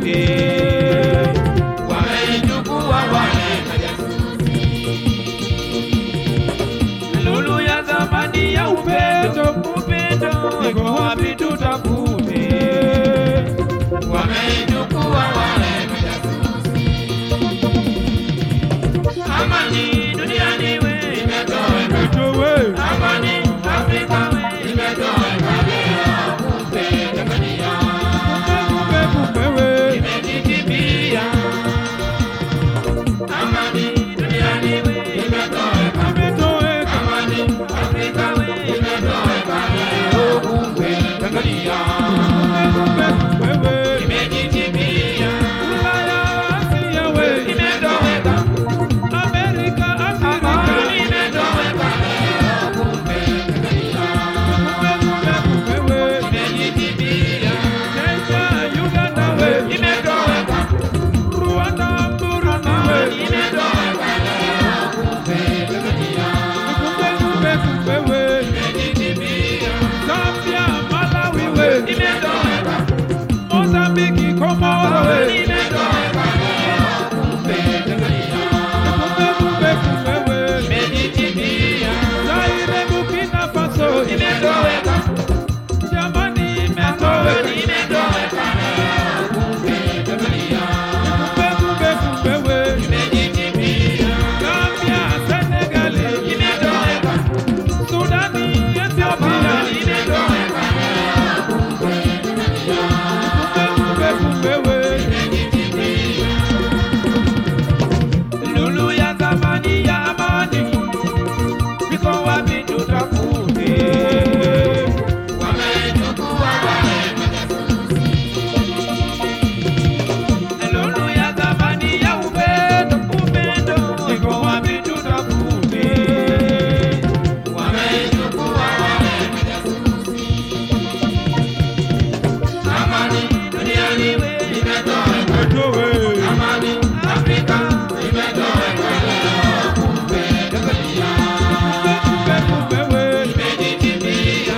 wameichukua wale majasusi. Lulu ya zamani ya upendo, upendo iko wapi tutafute? Wameichukua wale majasusi. Amani duniani we imetoweka, amani Afrika we imetoweka leo. Kumbe Tanzania imejikimbia. Amani duniani we imetoweka, amani Afrika we imetoweka leo. Kumbe Tanzania imejikimbia. Ulaya Asia we imetoweka, Amerika amani imetoweka leo. Kumbe Tanzania imejikimbia. Kenya Uganda we imetoweka, Rwanda Burundi we imetoweka leo. Kumbe Tanzania imejikimbia. Zambia Malawi we imetoweka, Mozambiki Komoro we imetoweka leo. Kumbe Tanzania imejikimbia. Zaire Burkina Faso imetoweka, Jamani imetoweka, imetoweka leo. Kumbe Tanzania imejikimbia. Gambia Senegal imetoweka, Sudani Ethiopia imetoweka leo. Kumbe imejikimbia. Lulu ya zamani ya amani iko wapi tutafute? Wameichukua wale majasusi. Lulu ya zamani ya upendo, upendo iko wapi tutafute? Wameichukua wale majasusi. Amani duniani we imetoweka, amani Afrika imetoweka leo. Kumbe Tanzania imejikimbia.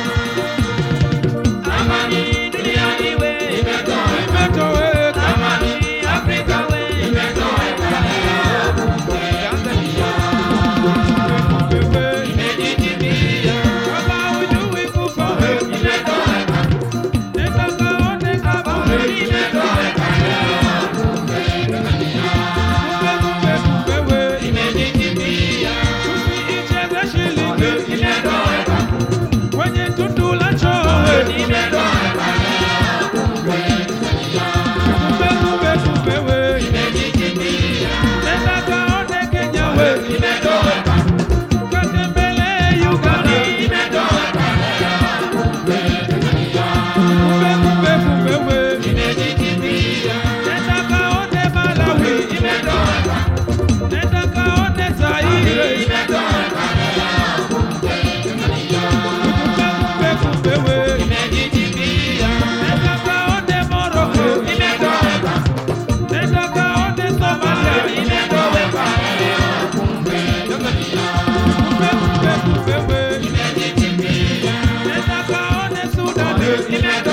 Amani duniani we imetoweka, amani Afrika we imetoweka leo. Kumbe Tanzania imejikimbia. Kama hujui kufa imetoweka, nenda kaone kaburi imetoweka leo. Kumbe Tanzania imejikimbia. Tusiicheze shilingi imetoweka, kwenye tundu la choo imetoweka leo. Kumbe Tanzania imejikimbia. Nenda kaone Kenya we imetoweka, katembele Uganda imetoweka leo. Kumbe Tanzania imejikimbia. Nenda kaone Malawi imetoweka, nenda kaone Zaire imetoweka leo. Kumbe Tanzania imejikimbia. Nenda kaone Morocco imetoweka, nenda kaone Somalia imetoweka leo. Kumbe Tanzania imejikimbia. Nenda kaone Sudan imetoweka.